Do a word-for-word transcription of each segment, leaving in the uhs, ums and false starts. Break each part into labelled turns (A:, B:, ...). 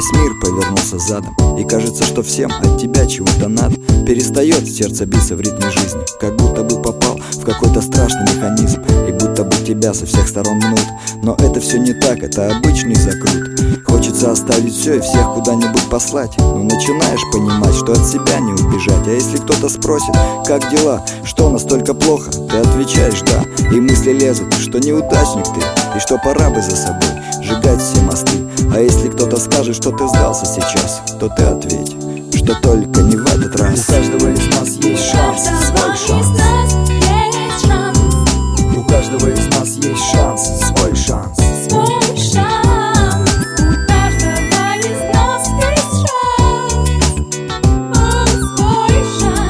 A: весь мир повернулся задом, и кажется, что всем от тебя чего-то надо. Перестает сердце биться в ритме жизни, как будто бы попал в какой-то страшный механизм, и будто бы тебя со всех сторон мнут. Но это все не так, это обычный закрут. Хочется оставить все и всех куда-нибудь послать, но начинаешь понимать, что от себя не убежать. А если кто-то спросит, как дела, что настолько плохо, ты отвечаешь да, и мысли лезут, что неудачник ты, и что пора бы за собой сжигать все мосты. А если кто-то скажет, что ты сдался сейчас, то ты ответь, что только не в этот раз.
B: У каждого из нас есть шанс, свой шанс. У каждого из нас есть шанс, свой шанс.
C: Свой шанс. У каждого из нас есть шанс. О, свой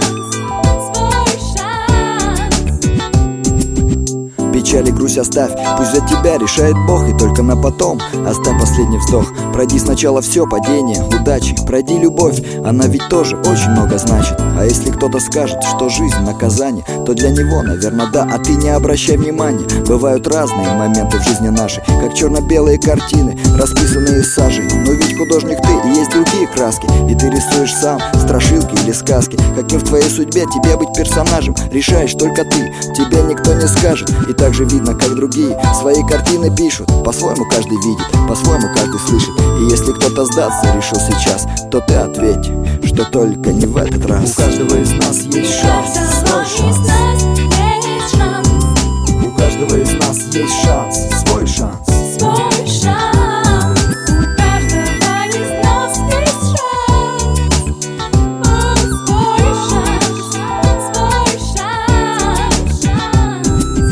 C: шанс, свой шанс.
A: Печаль и грусть оставь, пусть за тебя решает Бог, и только на потом оставь последний вздох. Пройди сначала все падение, удачи, пройди любовь, она ведь тоже очень много значит. А если кто-то скажет, что жизнь наказание, то для него, наверное, да, а ты не обращай внимания. Бывают разные моменты в жизни нашей, как черно-белые картины, расписанные сажей. Но ведь художник ты, и есть другие краски, и ты рисуешь сам страшилки или сказки. Как не в твоей судьбе тебе быть персонажем, решаешь только ты, тебе никто не скажет. И также видно, как другие свои картины пишут. По-своему каждый видит, по-своему каждый слышит. И если кто-то сдаться решил сейчас, то ты ответь, что только не в этот раз.
B: У каждого из нас есть шанс, свой шанс. У каждого из нас есть шанс, свой шанс.
C: Свой шанс. У каждого из нас есть шанс. О, свой шанс, свой шанс, шанс.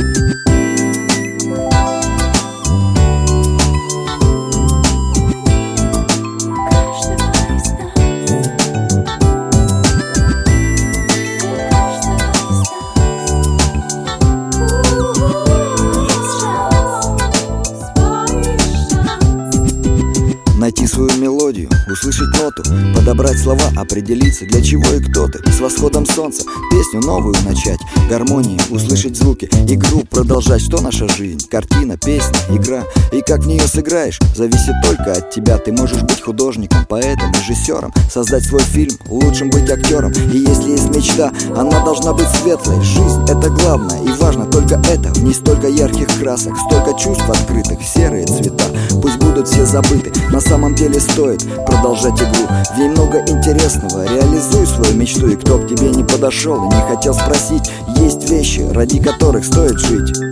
A: Найти свою мелодию, услышать ноту, подобрать слова, определиться, для чего и кто ты. С восходом солнца песню новую начать, гармонии, услышать звуки, игру продолжать. Что наша жизнь? Картина, песня, игра. И как в нее сыграешь, зависит только от тебя. Ты можешь быть художником, поэтом, режиссером, создать свой фильм, лучшим быть актером. И если есть мечта, она должна быть светлой. Жизнь — это главное и важно только это. В ней столько ярких красок, столько чувств открытых, серые цвета пусть будут все забыты. На самом деле стоит продолжать игру, в ней много интересного. Реализуй свою мечту, и кто к тебе не подошел и не хотел спросить, есть вещи, ради которых стоит жить.